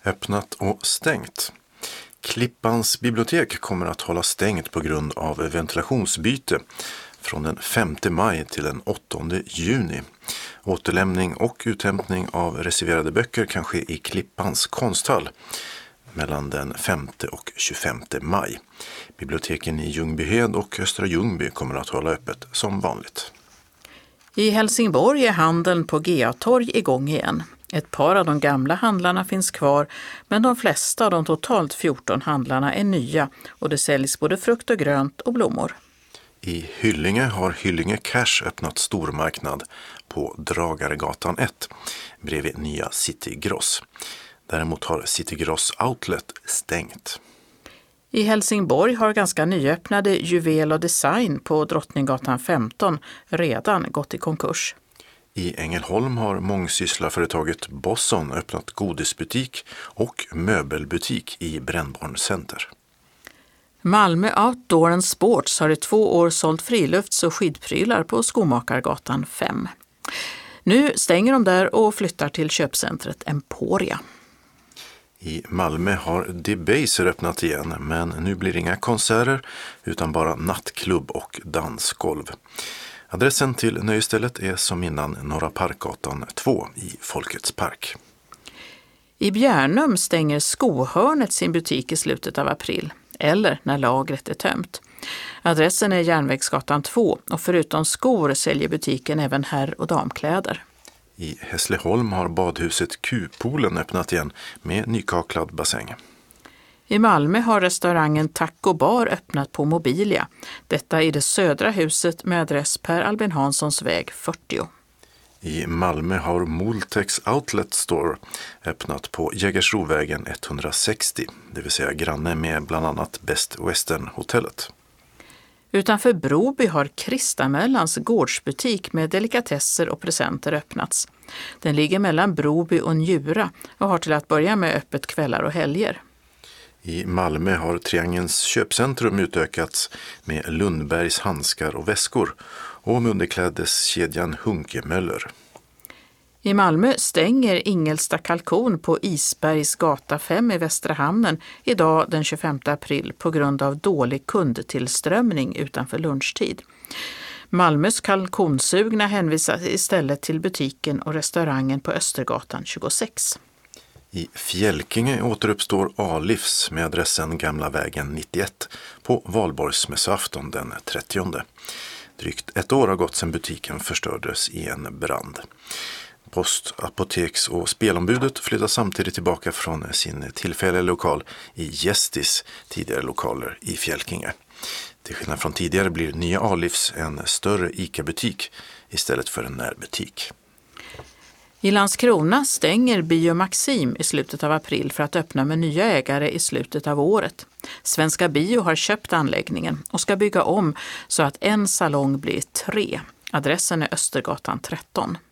Öppnat och stängt. Klippans bibliotek kommer att hålla stängt på grund av ventilationsbyte från den 5 maj till den 8 juni. Återlämning och uthämtning av reserverade böcker kan ske i Klippans konsthall mellan den 5 och 25 maj. Biblioteken i Ljungbyhed och Östra Ljungby kommer att hålla öppet som vanligt. I Helsingborg är handeln på GA-torg igång igen. Ett par av de gamla handlarna finns kvar, men de flesta av de totalt 14 handlarna är nya och det säljs både frukt och grönt och blommor. I Hyllinge har Hyllinge Cash öppnat stormarknad på Dragaregatan 1 bredvid nya City Gross. Däremot har City Gross Outlet stängt. I Helsingborg har ganska nyöppnade Juvel och Design på Drottninggatan 15 redan gått i konkurs. I Ängelholm har mångsysslarföretaget Bosson öppnat godisbutik och möbelbutik i Brännborn Center. Malmö Outdoor and Sports har i 2 år sålt frilufts- och skidprylar på Skomakargatan 5. Nu stänger de där och flyttar till köpcentret Emporia. I Malmö har Debaser öppnat igen, men nu blir det inga konserter utan bara nattklubb och dansgolv. Adressen till nöjestället är som innan Norra Parkgatan 2 i Folkets park. I Bjärnum stänger Skohörnet sin butik i slutet av april, eller när lagret är tömt. Adressen är Järnvägsgatan 2 och förutom skor säljer butiken även herr- och damkläder. I Hässleholm har badhuset Q-poolen öppnat igen med nykaklad bassäng. I Malmö har restaurangen Taco Bar öppnat på Mobilia. Detta i det södra huset med adress Per Albin Hanssons väg 40. I Malmö har Multex Outlet Store öppnat på Jägersrovägen 160, det vill säga granne med bland annat Best Western-hotellet. Utanför Broby har Kristamellans gårdsbutik med delikatesser och presenter öppnats. Den ligger mellan Broby och Njura och har till att börja med öppet kvällar och helger. I Malmö har Triangens köpcentrum utökats med Lundbergs handskar och väskor och med underklädeskedjan Hunkemöller. I Malmö stänger Ingelsta kalkon på Isbergs gata 5 i Västra hamnen idag den 25 april på grund av dålig kundtillströmning utanför lunchtid. Malmös kalkonsugna hänvisas istället till butiken och restaurangen på Östergatan 26. I Fjälkinge återuppstår A-livs med adressen Gamla vägen 91 på Valborgsmässoafton den 30. Drygt 1 år har gått sedan butiken förstördes i en brand. Post-, apoteks- och spelombudet flyttar samtidigt tillbaka från sin tillfälliga lokal i Gästis tidigare lokaler i Fjälkinge. Till skillnad från tidigare blir nya A-livs en större ICA-butik istället för en närbutik. I Landskrona stänger Bio Maxim i slutet av april för att öppna med nya ägare i slutet av året. Svenska Bio har köpt anläggningen och ska bygga om så att en salong blir 3. Adressen är Östergatan 13.